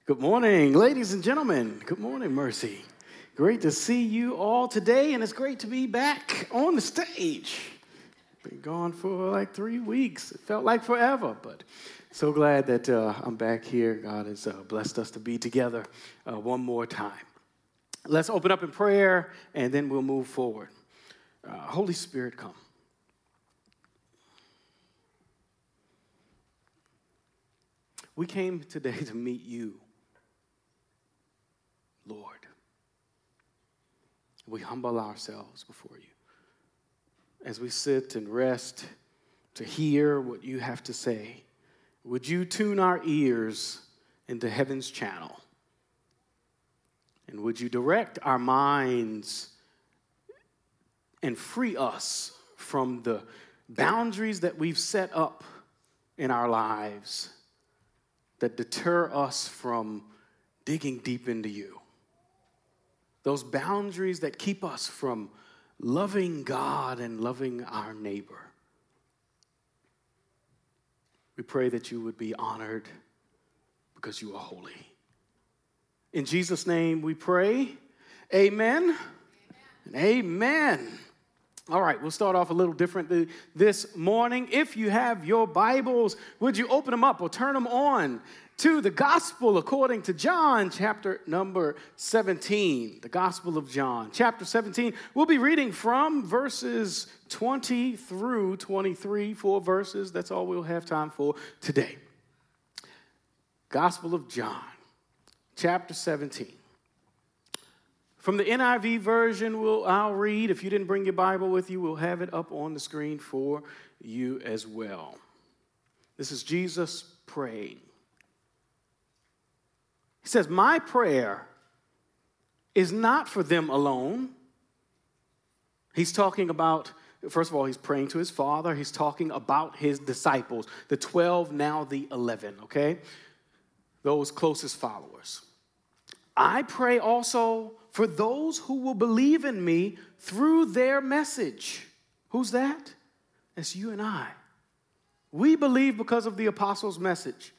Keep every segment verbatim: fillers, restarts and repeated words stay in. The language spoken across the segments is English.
Good morning, ladies and gentlemen. Good morning, Mercy. Great to see you all today, and it's great to be back on the stage. Been gone for like three weeks. It felt like forever, but so glad that uh, I'm back here. God has uh, blessed us to be together uh, one more time. Let's open up in prayer, and then we'll move forward. Uh, Holy Spirit, come. We came today to meet you, Lord. We humble ourselves before you as we sit and rest to hear what you have to say. Would you tune our ears into heaven's channel? And would you direct our minds and free us from the boundaries that we've set up in our lives that deter us from digging deep into you? Those boundaries that keep us from loving God and loving our neighbor. We pray that you would be honored because you are holy. In Jesus' name we pray. Amen. Amen. Amen. All right, we'll start off a little differently this morning. If you have your Bibles, would you open them up or turn them on to the Gospel according to John, chapter number seventeen. The Gospel of John, chapter seventeen. We'll be reading from verses twenty through twenty-three, four verses. That's all we'll have time for today. Gospel of John, chapter seventeen. From the N I V version, we'll, I'll read. If you didn't bring your Bible with you, we'll have it up on the screen for you as well. This is Jesus praying. He says, "My prayer is not for them alone." He's talking about, first of all, he's praying to his Father. He's talking about his disciples, the twelve, now the eleven, okay? Those closest followers. "I pray also for those who will believe in me through their message." Who's that? It's you and I. We believe because of the apostles' message.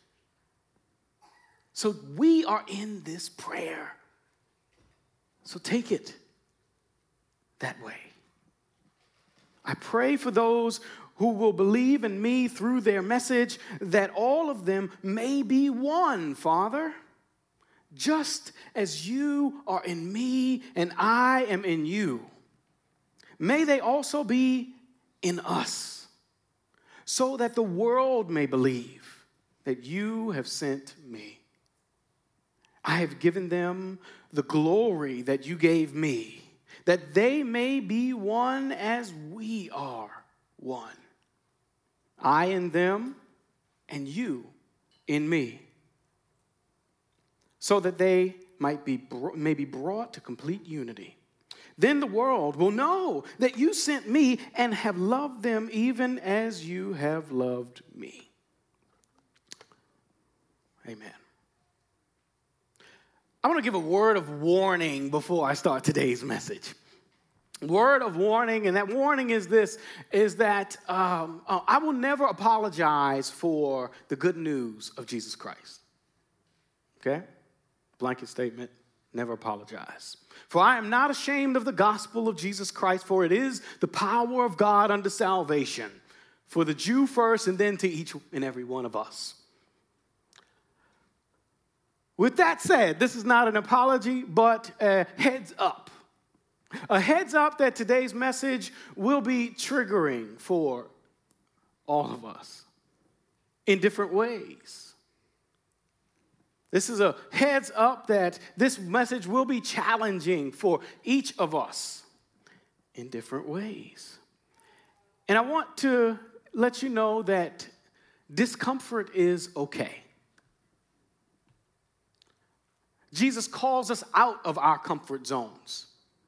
So we are in this prayer. So take it that way. "I pray for those who will believe in me through their message, that all of them may be one, Father. Just as you are in me and I am in you, may they also be in us, so that the world may believe that you have sent me. I have given them the glory that you gave me, that they may be one as we are one. I in them and you in me, so that they might be may be brought to complete unity. Then the world will know that you sent me and have loved them even as you have loved me." Amen. I want to give a word of warning before I start today's message. Word of warning, and that warning is this, is that um, uh, I will never apologize for the good news of Jesus Christ. Okay? Blanket statement, never apologize. "For I am not ashamed of the gospel of Jesus Christ, for it is the power of God unto salvation, for the Jew first and then to each and every one of us." With that said, this is not an apology, but a heads up. A heads up that today's message will be triggering for all of us in different ways. This is a heads up that this message will be challenging for each of us in different ways. And I want to let you know that discomfort is okay. Jesus calls us out of our comfort zones.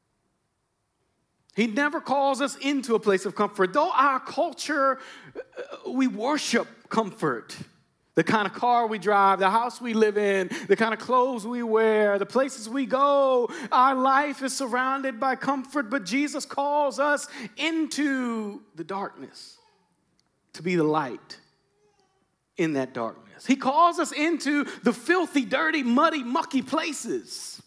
He never calls us into a place of comfort. Though our culture, we worship comfort. The kind of car we drive, the house we live in, the kind of clothes we wear, the places we go. Our life is surrounded by comfort, but Jesus calls us into the darkness to be the light in that darkness. He calls us into the filthy, dirty, muddy, mucky places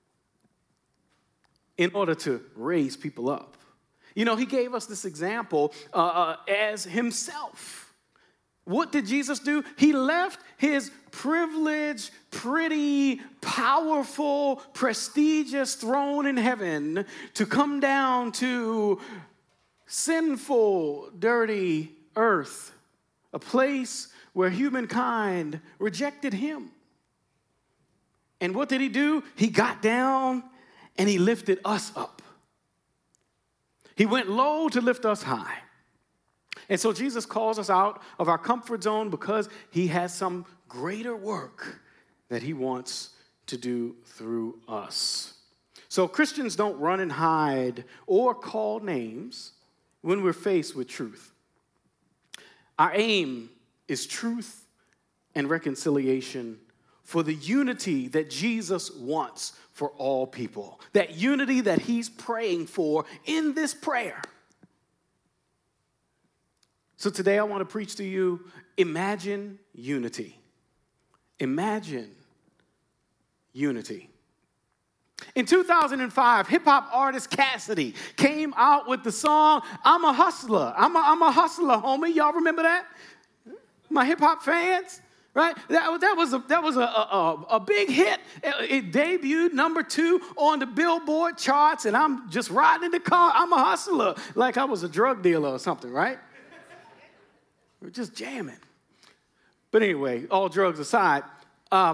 in order to raise people up. You know, he gave us this example uh, uh, as himself. What did Jesus do? He left his privileged, pretty, powerful, prestigious throne in heaven to come down to sinful, dirty earth, a place where humankind rejected him. And what did he do? He got down and he lifted us up. He went low to lift us high. And so Jesus calls us out of our comfort zone because he has some greater work that he wants to do through us. So Christians don't run and hide or call names when we're faced with truth. Our aim is truth and reconciliation for the unity that Jesus wants for all people. That unity that he's praying for in this prayer. So today I want to preach to you, imagine unity. Imagine unity. In two thousand five, hip-hop artist Cassidy came out with the song, I'm a Hustler. I'm a, I'm a hustler, homie. Y'all remember that? My hip-hop fans? Right? That, that was, a, that was a, a, a big hit. It, it debuted number two on the Billboard charts, and I'm just riding in the car. I'm a hustler. Like I was a drug dealer or something, right? We're just jamming. But anyway, all drugs aside, um,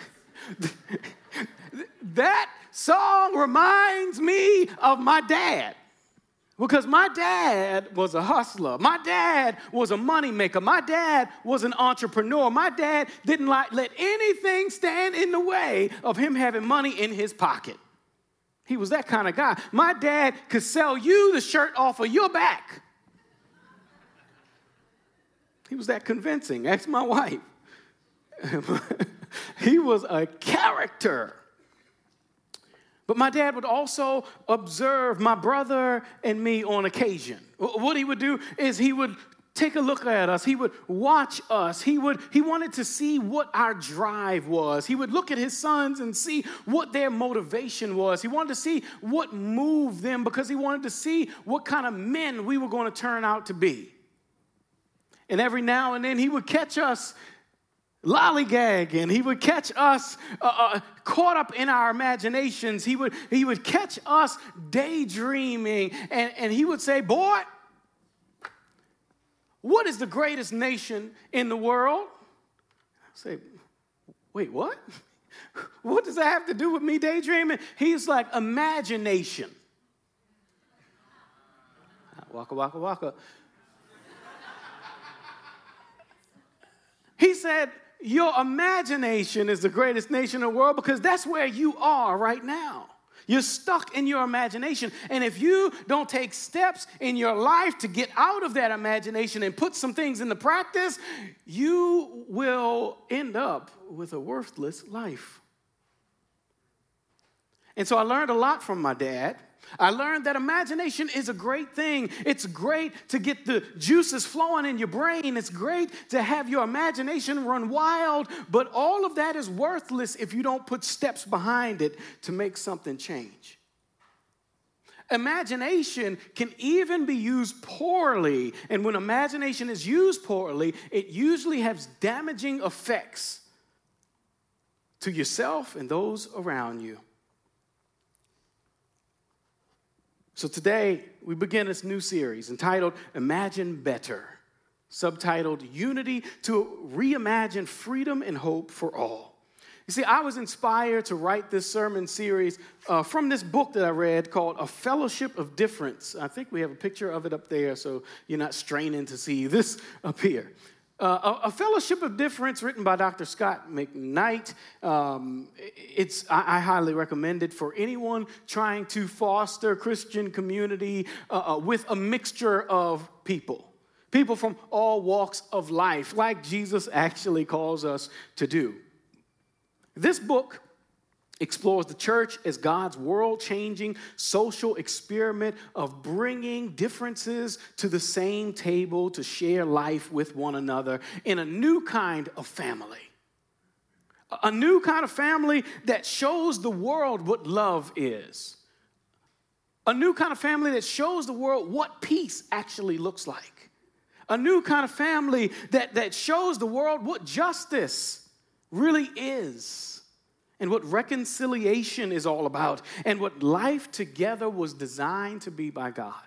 that song reminds me of my dad. Because my dad was a hustler. My dad was a moneymaker. My dad was an entrepreneur. My dad didn't like, let anything stand in the way of him having money in his pocket. He was that kind of guy. My dad could sell you the shirt off of your back. He was that convincing. Ask my wife. He was a character. But my dad would also observe my brother and me on occasion. What he would do is he would take a look at us. He would watch us. He would he wanted to see what our drive was. He would look at his sons and see what their motivation was. He wanted to see what moved them because he wanted to see what kind of men we were going to turn out to be. And every now and then he would catch us lollygagging. He would catch us uh, uh, caught up in our imaginations. He would, he would catch us daydreaming. And, and he would say, boy, what is the greatest nation in the world? I say, wait, what? What does that have to do with me daydreaming? He's like, imagination. Waka, waka, waka. He said, your imagination is the greatest nation in the world because that's where you are right now. You're stuck in your imagination. And if you don't take steps in your life to get out of that imagination and put some things into practice, you will end up with a worthless life. And so I learned a lot from my dad. I learned that imagination is a great thing. It's great to get the juices flowing in your brain. It's great to have your imagination run wild, but all of that is worthless if you don't put steps behind it to make something change. Imagination can even be used poorly, and when imagination is used poorly, it usually has damaging effects to yourself and those around you. So today, we begin this new series entitled Imagine Better, subtitled Unity to Reimagine Freedom and Hope for All. You see, I was inspired to write this sermon series uh, from this book that I read called A Fellowship of Difference. I think we have a picture of it up there, so you're not straining to see this up here. Uh, a, a Fellowship of Difference, written by Doctor Scott McKnight. Um, it's I, I highly recommend it for anyone trying to foster Christian community uh, uh, with a mixture of people. People from all walks of life, like Jesus actually calls us to do. This book explores the church as God's world-changing social experiment of bringing differences to the same table to share life with one another in a new kind of family. A new kind of family that shows the world what love is. A new kind of family that shows the world what peace actually looks like. A new kind of family that, that shows the world what justice really is. And what reconciliation is all about. And what life together was designed to be by God.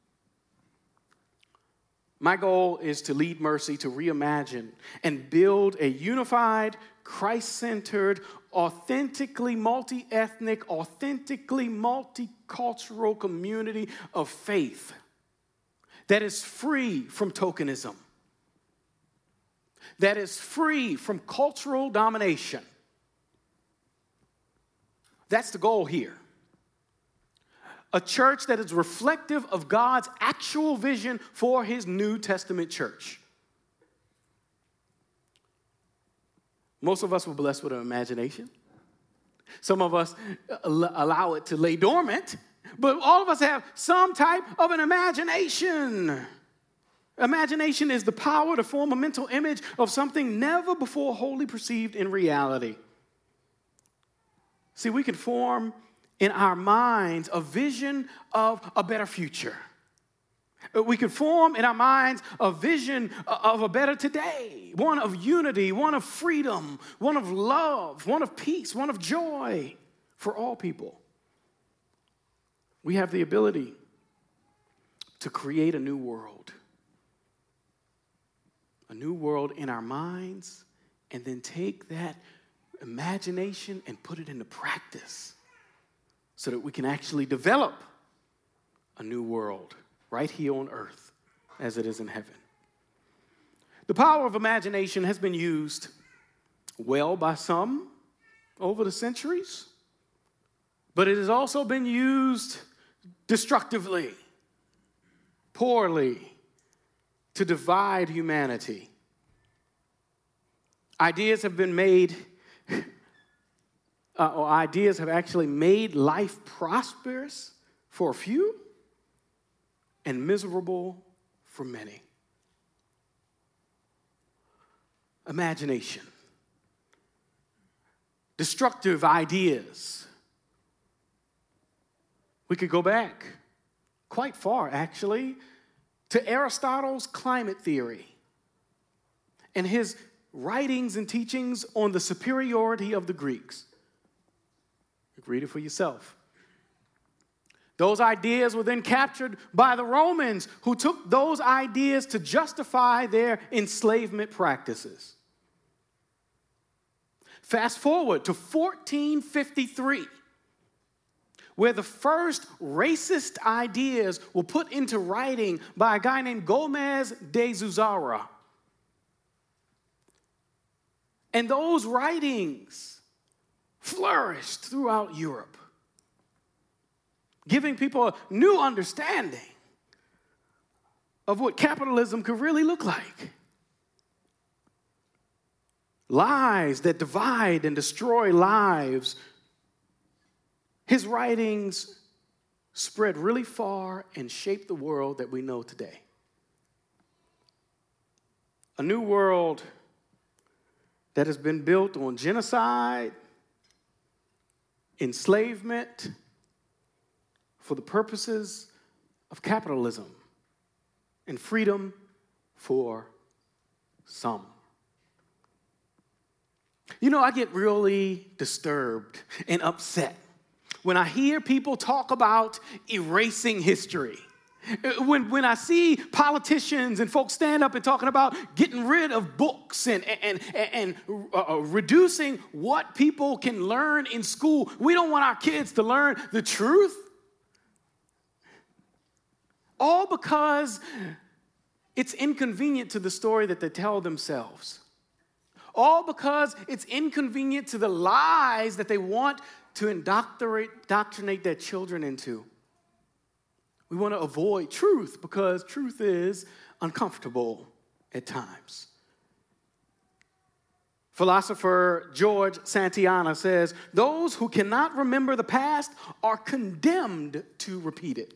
My goal is to lead Mercy to reimagine and build a unified, Christ-centered, authentically multi-ethnic, authentically multicultural community of faith that is free from tokenism, that is free from cultural domination. That's the goal here. A church that is reflective of God's actual vision for his New Testament church. Most of us were blessed with an imagination. Some of us allow it to lay dormant, but all of us have some type of an imagination. Imagination is the power to form a mental image of something never before wholly perceived in reality. See, we can form in our minds a vision of a better future. We can form in our minds a vision of a better today, one of unity, one of freedom, one of love, one of peace, one of joy for all people. We have the ability to create a new world, a new world in our minds, and then take that imagination and put it into practice so that we can actually develop a new world right here on earth as it is in heaven. The power of imagination has been used well by some over the centuries, but it has also been used destructively, poorly, to divide humanity. Ideas have been made Uh, or ideas have actually made life prosperous for a few and miserable for many. Imagination. Destructive ideas. We could go back quite far, actually, to Aristotle's climate theory and his writings and teachings on the superiority of the Greeks. Read it for yourself. Those ideas were then captured by the Romans, who took those ideas to justify their enslavement practices. Fast forward to fourteen fifty-three, where the first racist ideas were put into writing by a guy named Gomez de Zuzara. And those writings flourished throughout Europe, giving people a new understanding of what capitalism could really look like. Lies that divide and destroy lives. His writings spread really far and shaped the world that we know today. A new world that has been built on genocide, enslavement, for the purposes of capitalism and freedom for some. You know, I get really disturbed and upset when I hear people talk about erasing history. When, when I see politicians and folks stand up and talking about getting rid of books and, and, and, and uh, reducing what people can learn in school, we don't want our kids to learn the truth. All because it's inconvenient to the story that they tell themselves. All because it's inconvenient to the lies that they want to indoctrinate, indoctrinate their children into. We want to avoid truth because truth is uncomfortable at times. Philosopher George Santayana says, those who cannot remember the past are condemned to repeat it.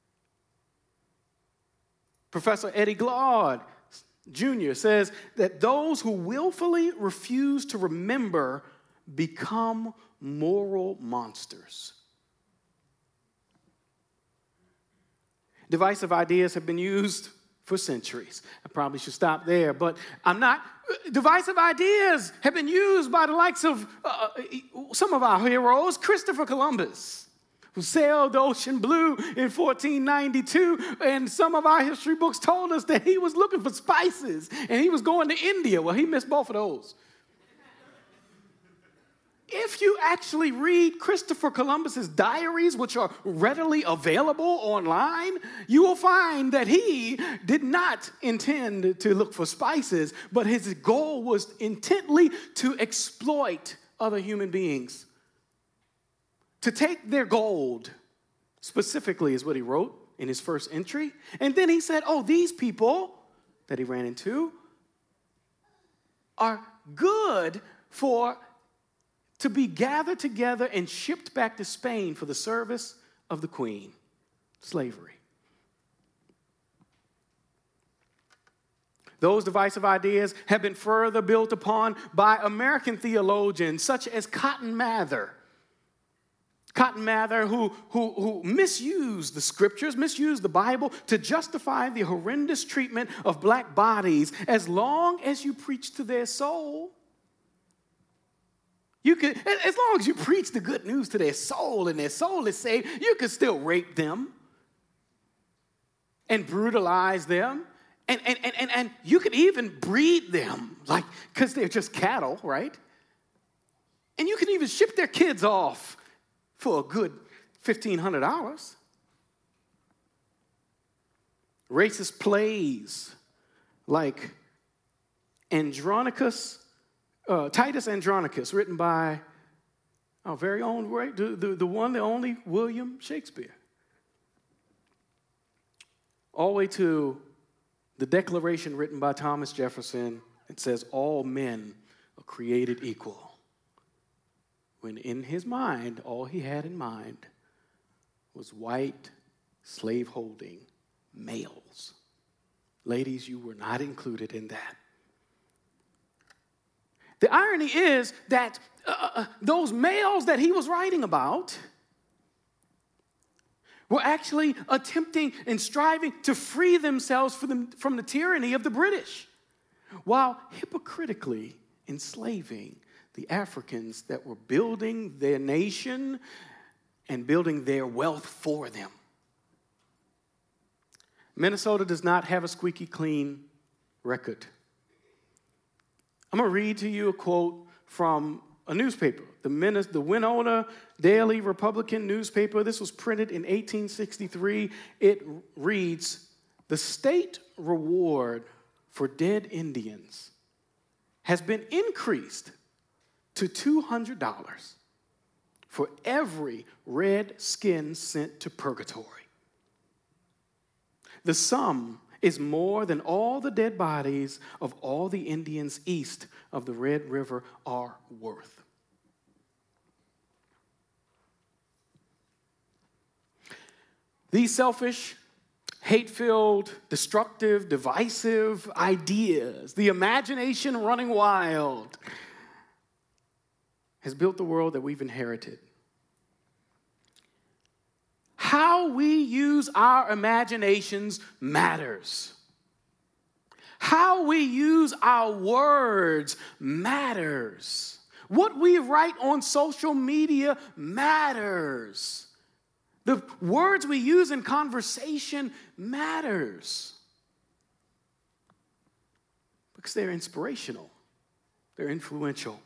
Professor Eddie Glaude Junior says that those who willfully refuse to remember become moral monsters. Divisive ideas have been used for centuries. I probably should stop there, but I'm not. Divisive ideas have been used by the likes of uh, some of our heroes, Christopher Columbus, who sailed the ocean blue in fourteen ninety-two, and some of our history books told us that he was looking for spices, and he was going to India. Well, he missed both of those. If you actually read Christopher Columbus's diaries, which are readily available online, you will find that he did not intend to look for spices, but his goal was intently to exploit other human beings, to take their gold, specifically is what he wrote in his first entry. And then he said, oh, these people that he ran into are good for to be gathered together and shipped back to Spain for the service of the queen. Slavery. Those divisive ideas have been further built upon by American theologians such as Cotton Mather. Cotton Mather, who, who, who misused the scriptures, misused the Bible to justify the horrendous treatment of black bodies as long as you preach to their soul. You could, as long as you preach the good news to their soul and their soul is saved, you could still rape them and brutalize them. And, and, and, and, and you could even breed them, like, because they're just cattle, right? And you can even ship their kids off for a good fifteen hundred dollars. Racist plays like Andronicus, uh, Titus Andronicus, written by our very own, right, the, the, the one, the only William Shakespeare. All the way to the Declaration written by Thomas Jefferson. It says, all men are created equal. When in his mind, all he had in mind was white, slave-holding males. Ladies, you were not included in that. The irony is that uh, those males that he was writing about were actually attempting and striving to free themselves from the, from the tyranny of the British, while hypocritically enslaving the Africans that were building their nation and building their wealth for them. Minnesota does not have a squeaky clean record. I'm going to read to you a quote from a newspaper, the, Minnes- the Winona Daily Republican newspaper. This was printed in eighteen sixty-three. It reads, "The state reward for dead Indians has been increased to two hundred dollars for every red skin sent to purgatory. The sum is more than all the dead bodies of all the Indians east of the Red River are worth." These selfish, hate-filled, destructive, divisive ideas, the imagination running wild, has built the world that we've inherited. How we use our imaginations matters. How we use our words matters. What we write on social media matters. The words we use in conversation matters. Because they're inspirational. They're influential.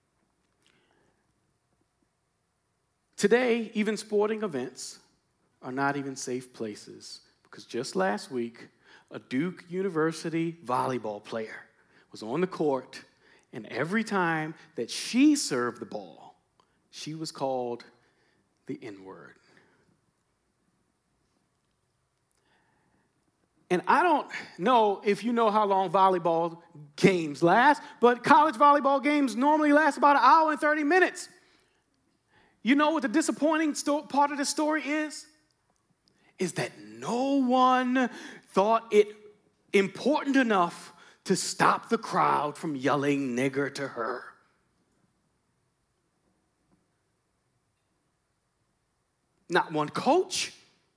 Today, even sporting events are not even safe places, because just last week, a Duke University volleyball player was on the court, and every time that she served the ball, she was called the N-word. And I don't know if you know how long volleyball games last, but college volleyball games normally last about an hour and thirty minutes. You know what the disappointing sto- part of the story is? Is that no one thought it important enough to stop the crowd from yelling nigger to her. Not one coach,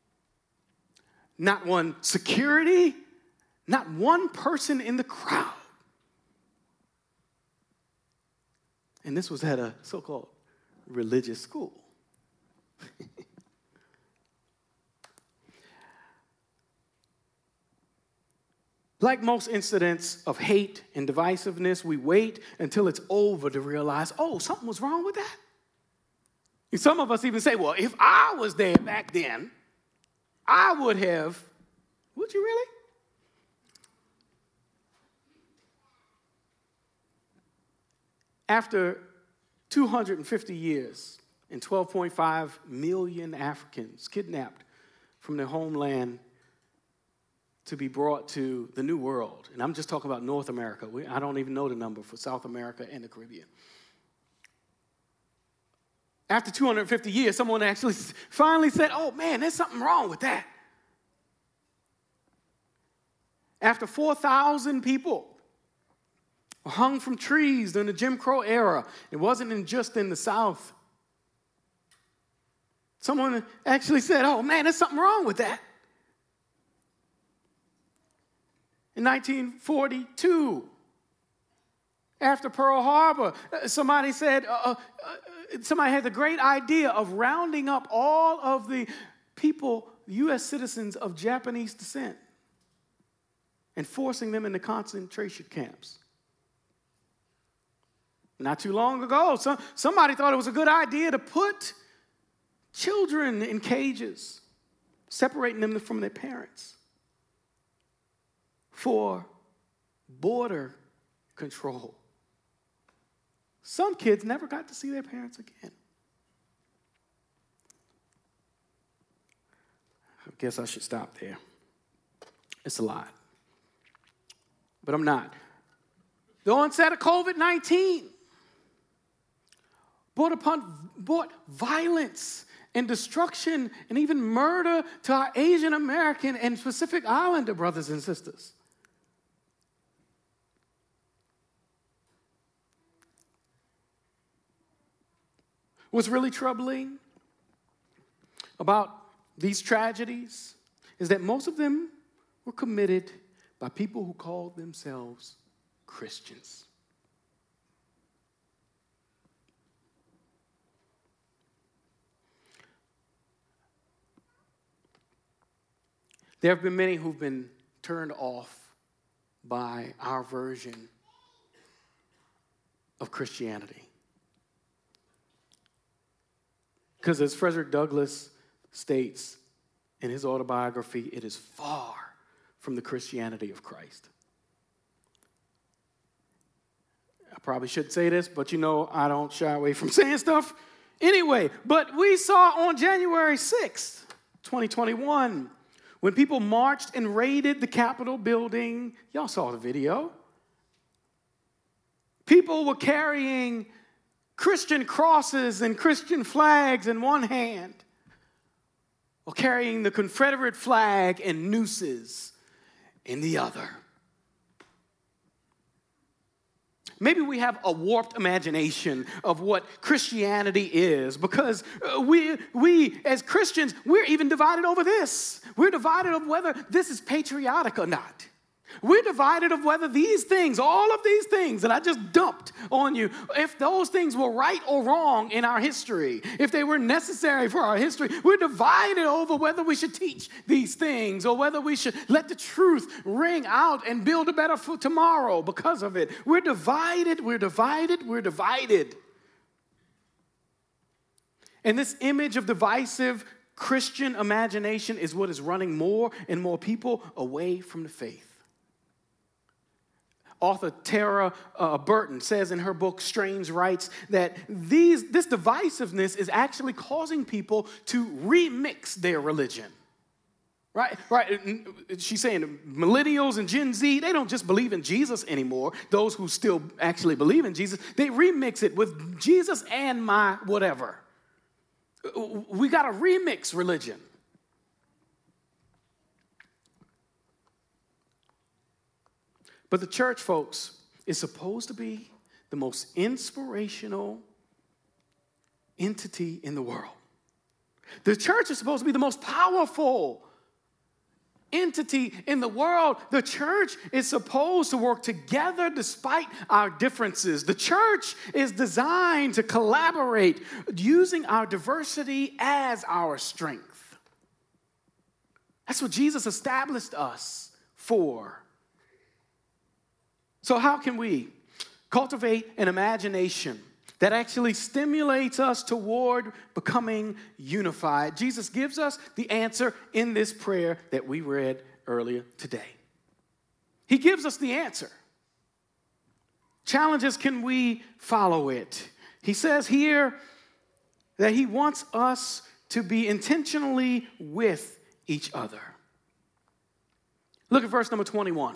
not one security, not one person in the crowd. And this was at a so-called religious school. Like most incidents of hate and divisiveness, we wait until it's over to realize, oh, something was wrong with that. And some of us even say, well, if I was there back then, I would have. Would you really? After two hundred fifty years and twelve point five million Africans kidnapped from their homeland to be brought to the New World, and I'm just talking about North America. We, I don't even know the number for South America and the Caribbean. After two hundred fifty years, someone actually finally said, oh man, there's something wrong with that. After four thousand people were hung from trees during the Jim Crow era, it wasn't in just in the South. Someone actually said, oh man, there's something wrong with that. In nineteen forty-two, after Pearl Harbor, somebody said, uh, uh, somebody had the great idea of rounding up all of the people, U S citizens of Japanese descent, and forcing them into concentration camps. Not too long ago, some, somebody thought it was a good idea to put children in cages, separating them from their parents, for border control. Some kids never got to see their parents again. I guess I should stop there. It's a lot. But I'm not. The onset of covid nineteen brought upon brought violence and destruction and even murder to our Asian American and Pacific Islander brothers and sisters. What's really troubling about these tragedies is that most of them were committed by people who called themselves Christians. There have been many who've been turned off by our version of Christianity. Because as Frederick Douglass states in his autobiography, it is far from the Christianity of Christ. I probably shouldn't say this, but you know I don't shy away from saying stuff anyway. But we saw on January sixth, twenty twenty-one, when people marched and raided the Capitol building, y'all saw the video. People were carrying Christian crosses and Christian flags in one hand, or carrying the Confederate flag and nooses in the other. Maybe we have a warped imagination of what Christianity is, because we, we as Christians, we're even divided over this. We're divided of whether this is patriotic or not. We're divided of whether these things, all of these things that I just dumped on you, if those things were right or wrong in our history, if they were necessary for our history. We're divided over whether we should teach these things or whether we should let the truth ring out and build a better for tomorrow because of it. We're divided, we're divided, we're divided. And this image of divisive Christian imagination is what is running more and more people away from the faith. Author Tara uh, Burton says in her book, Strange Rights, that these, this divisiveness is actually causing people to remix their religion. Right, right. She's saying millennials and Gen Z, they don't just believe in Jesus anymore. Those who still actually believe in Jesus, they remix it with Jesus and my whatever. We got to remix religion. But the church, folks, is supposed to be the most inspirational entity in the world. The church is supposed to be the most powerful entity in the world. The church is supposed to work together despite our differences. The church is designed to collaborate using our diversity as our strength. That's what Jesus established us for. So how can we cultivate an imagination that actually stimulates us toward becoming unified? Jesus gives us the answer in this prayer that we read earlier today. He gives us the answer. Challenge is, can we follow it? He says here that he wants us to be intentionally with each other. Look at verse number twenty-one.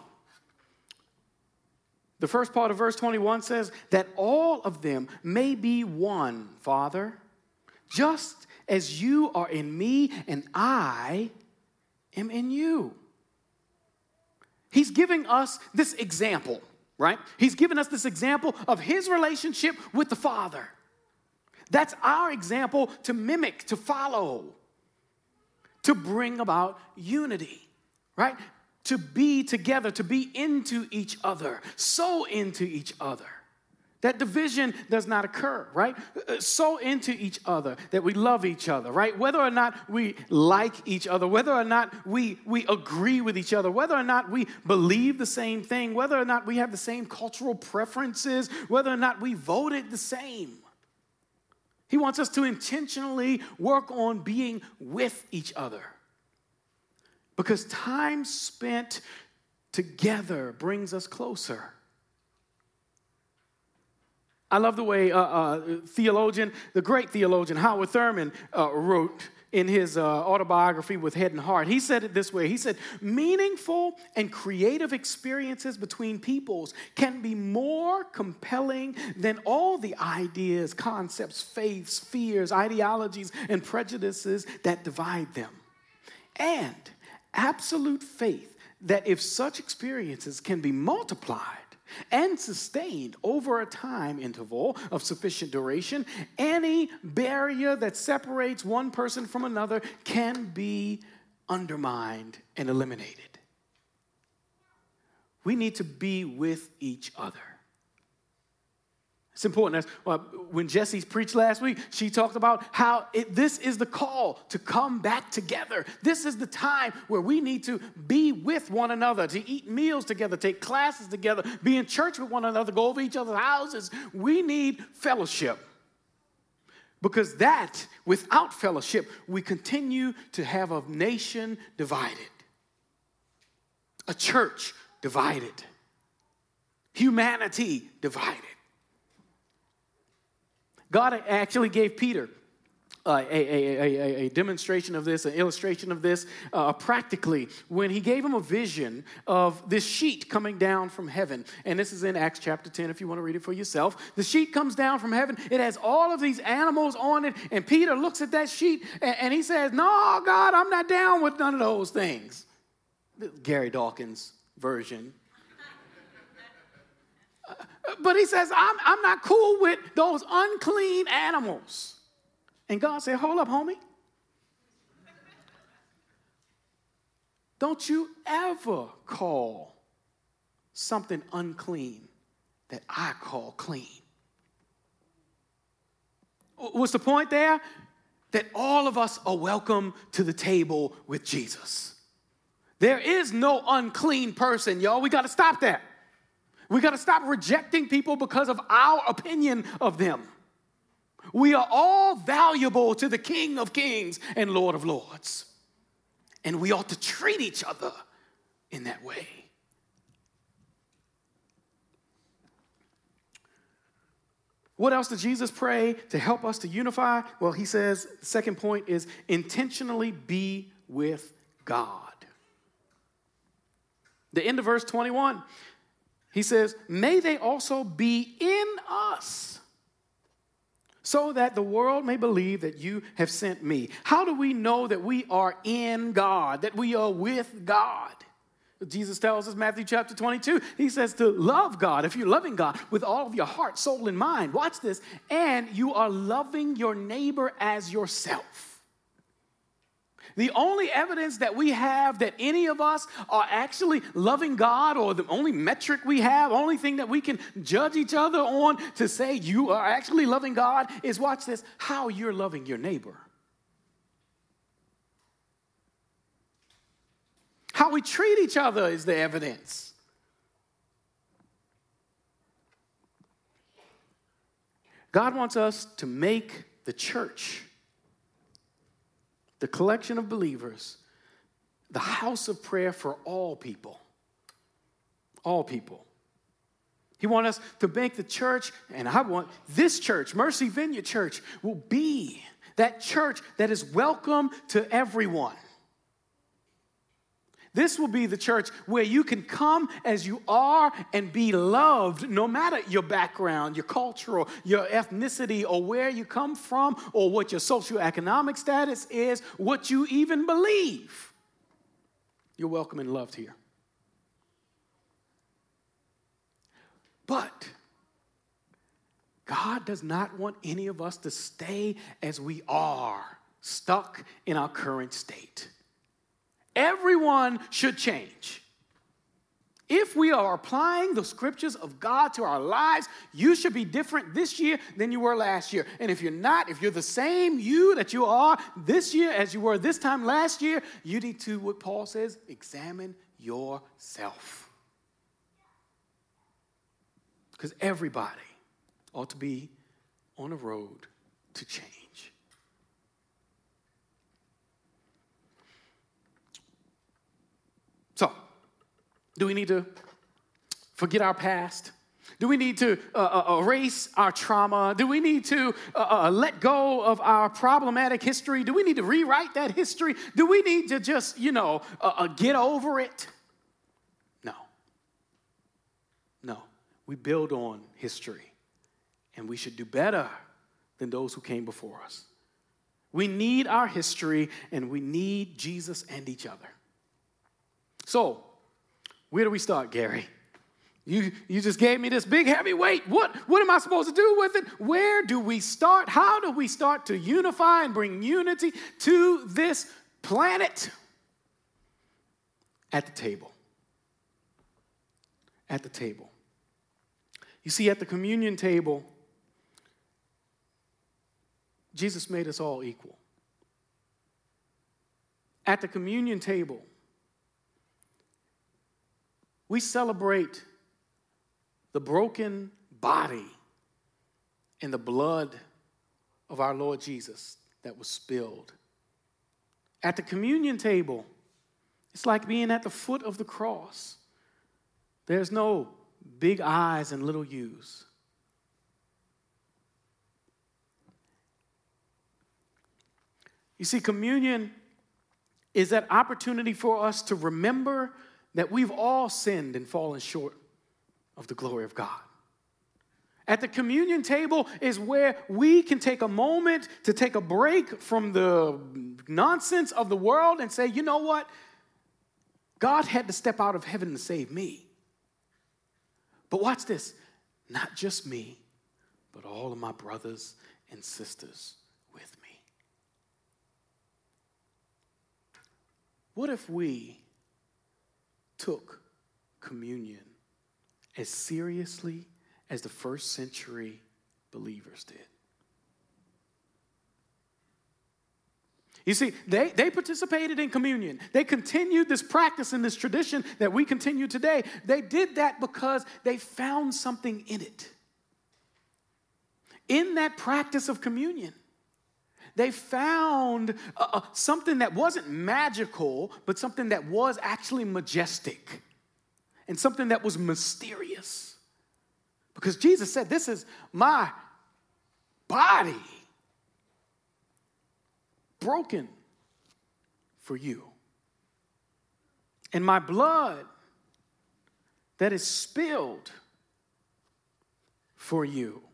The first part of verse twenty-one says that all of them may be one, Father, just as you are in me and I am in you. He's giving us this example, right? He's given us this example of his relationship with the Father. That's our example to mimic, to follow, to bring about unity, right? To be together, to be into each other, so into each other. That division does not occur, right? So into each other, that we love each other, right? Whether or not we like each other, whether or not we, we agree with each other, whether or not we believe the same thing, whether or not we have the same cultural preferences, whether or not we voted the same. He wants us to intentionally work on being with each other. Because time spent together brings us closer. I love the way uh, uh, theologian, the great theologian Howard Thurman uh, wrote in his uh, autobiography, With Head and Heart. He said it this way. He said, meaningful and creative experiences between peoples can be more compelling than all the ideas, concepts, faiths, fears, ideologies, and prejudices that divide them. And absolute faith that if such experiences can be multiplied and sustained over a time interval of sufficient duration, any barrier that separates one person from another can be undermined and eliminated. We need to be with each other. It's important. That's, uh, when Jessie preached last week, she talked about how it, this is the call to come back together. This is the time where we need to be with one another, to eat meals together, take classes together, be in church with one another, go over each other's houses. We need fellowship. Because that, without fellowship, we continue to have a nation divided, a church divided, humanity divided. God actually gave Peter uh, a, a, a, a demonstration of this, an illustration of this uh, practically when he gave him a vision of this sheet coming down from heaven. And this is in Acts chapter ten if you want to read it for yourself. The sheet comes down from heaven. It has all of these animals on it. And Peter looks at that sheet and, and he says, no, God, I'm not down with none of those things. Gary Dawkins version. But he says, I'm, I'm not cool with those unclean animals. And God said, hold up, homie. Don't you ever call something unclean that I call clean. What's the point there? That all of us are welcome to the table with Jesus. There is no unclean person, y'all. We got to stop that. We got to stop rejecting people because of our opinion of them. We are all valuable to the King of Kings and Lord of Lords. And we ought to treat each other in that way. What else did Jesus pray to help us to unify? Well, he says the second point is intentionally be with God. The end of verse twenty-one, he says, may they also be in us, so that the world may believe that you have sent me. How do we know that we are in God, that we are with God? Jesus tells us, Matthew chapter twenty-two, he says to love God, if you're loving God with all of your heart, soul, and mind, watch this, and you are loving your neighbor as yourself. The only evidence that we have that any of us are actually loving God, or the only metric we have, only thing that we can judge each other on to say you are actually loving God is, watch this, how you're loving your neighbor. How we treat each other is the evidence. God wants us to make the church, the collection of believers, the house of prayer for all people. All people. He wants us to make the church, and I want this church, Mercy Vineyard Church, will be that church that is welcome to everyone. This will be the church where you can come as you are and be loved no matter your background, your cultural, your ethnicity, or where you come from, or what your socioeconomic status is, what you even believe. You're welcome and loved here. But God does not want any of us to stay as we are, stuck in our current state. Everyone should change. If we are applying the scriptures of God to our lives, you should be different this year than you were last year. And if you're not, if you're the same you that you are this year as you were this time last year, you need to, what Paul says, examine yourself. Because everybody ought to be on a road to change. So, do we need to forget our past? Do we need to uh, uh, erase our trauma? Do we need to uh, uh, let go of our problematic history? Do we need to rewrite that history? Do we need to just, you know, uh, uh, get over it? No. No. We build on history, and we should do better than those who came before us. We need our history, and we need Jesus and each other. So, where do we start, Gary? You, you just gave me this big heavy weight. What, what am I supposed to do with it? Where do we start? How do we start to unify and bring unity to this planet? At the table. At the table. You see, at the communion table, Jesus made us all equal. At the communion table, we celebrate the broken body and the blood of our Lord Jesus that was spilled. At the communion table, it's like being at the foot of the cross. There's no big I's and little U's. You see, communion is that opportunity for us to remember that we've all sinned and fallen short of the glory of God. At the communion table is where we can take a moment to take a break from the nonsense of the world and say, you know what? God had to step out of heaven to save me. But watch this. Not just me, but all of my brothers and sisters with me. What if we took communion as seriously as the first century believers did? You see, they, they participated in communion. They continued this practice and this tradition that we continue today. They did that because they found something in it. In that practice of communion, they found uh, uh, something that wasn't magical, but something that was actually majestic and something that was mysterious. Because Jesus said, this is my body broken for you. and my blood that is spilled for you.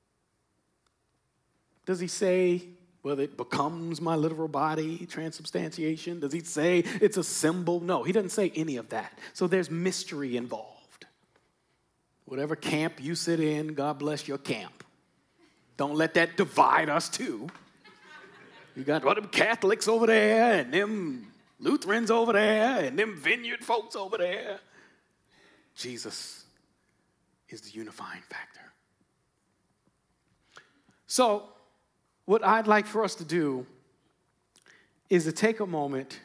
Does he say, well, it becomes my literal body, transubstantiation? Does he say it's a symbol? No, he doesn't say any of that. So there's mystery involved. Whatever camp you sit in, God bless your camp. Don't let that divide us too. You got all them Catholics over there and them Lutherans over there and them Vineyard folks over there. Jesus is the unifying factor. So, what I'd like for us to do is to take a moment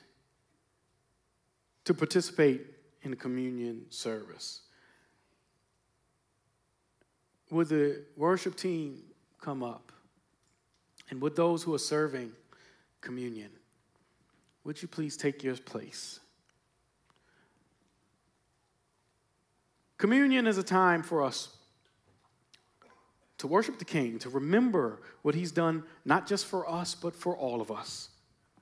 to participate in the communion service. Would the worship team come up? And would those who are serving communion, would you please take your place? Communion is a time for us to worship the King, to remember what he's done, not just for us, but for all of us.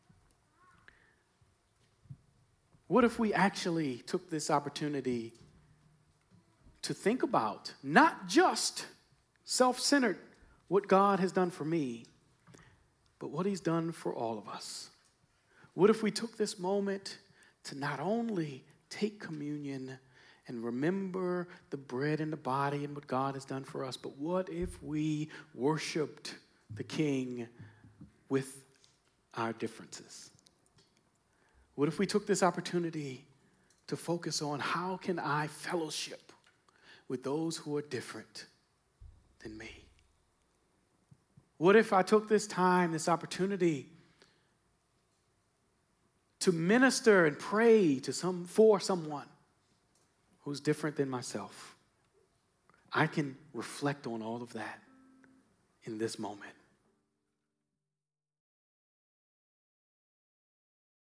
What if we actually took this opportunity to think about not just self-centered what God has done for me, but what he's done for all of us? What if we took this moment to not only take communion and remember the bread and the body and what God has done for us, but what if we worshiped the King with our differences? What if we took this opportunity to focus on how can I fellowship with those who are different than me? What if I took this time, this opportunity, to minister and pray to some for someone who's different than myself? I can reflect on all of that in this moment.